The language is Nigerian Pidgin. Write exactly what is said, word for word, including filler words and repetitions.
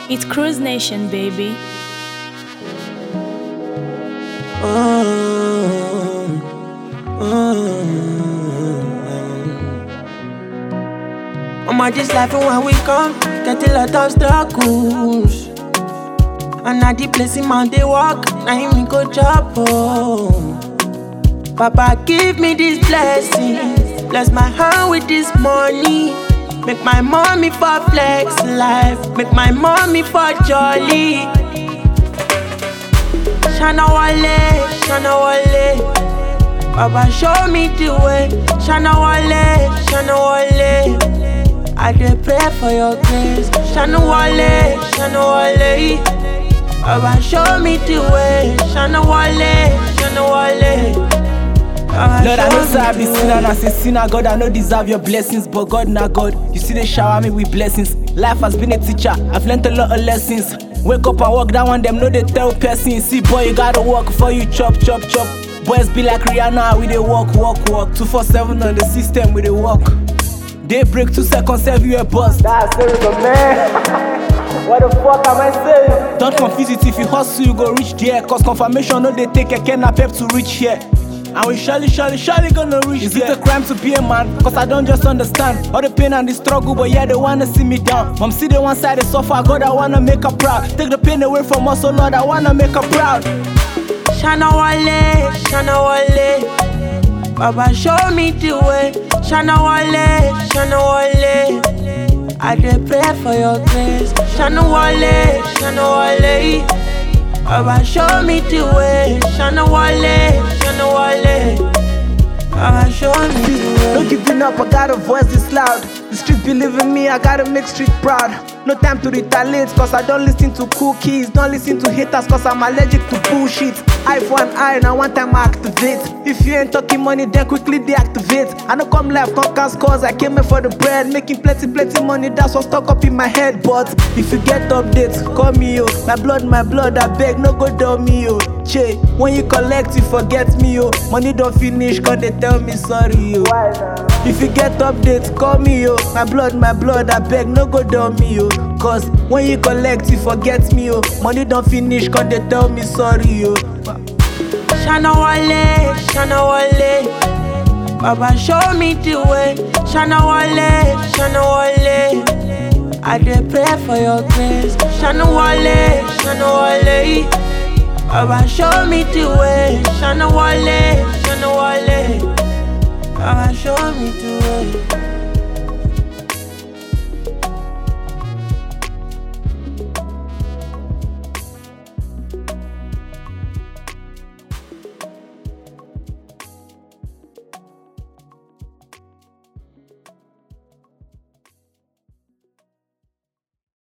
It's Cruise Nation, baby. Mm, mm. I'm at this life and when we come, get a lot of struggles. And at the place in man they walk, now me go chop home. Papa give me this blessing, bless my hand with this money. Make my mommy for flex life, make my mommy for jolly. Shana Wale, Shana Wale, Baba show me the way. Shana Wale, Shana Wale, I dey pray for your grace. Shana Wale, Shana Wale, Baba show me the way. Shana Wale, Shana Wale. Lord, I know say I be sinner, and as a sinner, God, I know deserve your blessings, but God, not God. You see, they shower me with blessings. Life has been a teacher, I've learned a lot of lessons. Wake up and walk, that one them know they tell person. See, boy, you gotta work before you chop, chop, chop. Boys be like Rihanna, we they walk, walk, walk. two four seven on the system, we they walk. They break two seconds, everywhere bust. That's serious, man. What the fuck am I saying? Don't confuse it, if you hustle, you go reach there. Cause confirmation, no, they take a can pep to reach here. And we surely, surely, surely gonna reach. Is it a crime to be a man? Cause I don't just understand all the pain and the struggle, but yeah, they wanna see me down. Mom see the one side they suffer, God, I wanna make her proud. Take the pain away from us, oh Lord, I wanna make her proud. Shana Wale, Shana Wale, Baba show me the way. Shana Wale, Shana Wale, I dey pray for your grace. Shana Wale, Shana Wale, Baba show me the way. Shana Wale, Shana Wale, Baba show me the way. No giving up, I got a voice this loud. The streets believe in me, I gotta make street proud. No time to retaliate, cause I don't listen to cookies. Don't listen to haters, cause I'm allergic to bullshit. Eye for an eye, now one time I activate. If you ain't talking money, then quickly deactivate. I don't come live, don't cast cause I came here for the bread. Making plenty, plenty money, that's what's stuck up in my head. But if you get updates, call me yo. My blood, my blood, I beg, no go down me yo. Che, when you collect, you forget me yo. Money don't finish, cause they tell me sorry yo. If you get updates, call me yo. My blood, my blood, I beg, no go down me yo. Cause when you collect, you forget me yo. Money don't finish, cause they tell me sorry yo. Shana Wale, Shana Wale, Baba show me the way. Shana Wale, Shana Wale, I dey pray for your grace. Shana Wale, Shana Wale, Baba show me the way. Shana Wale, Shana Wale, Baba show me the way.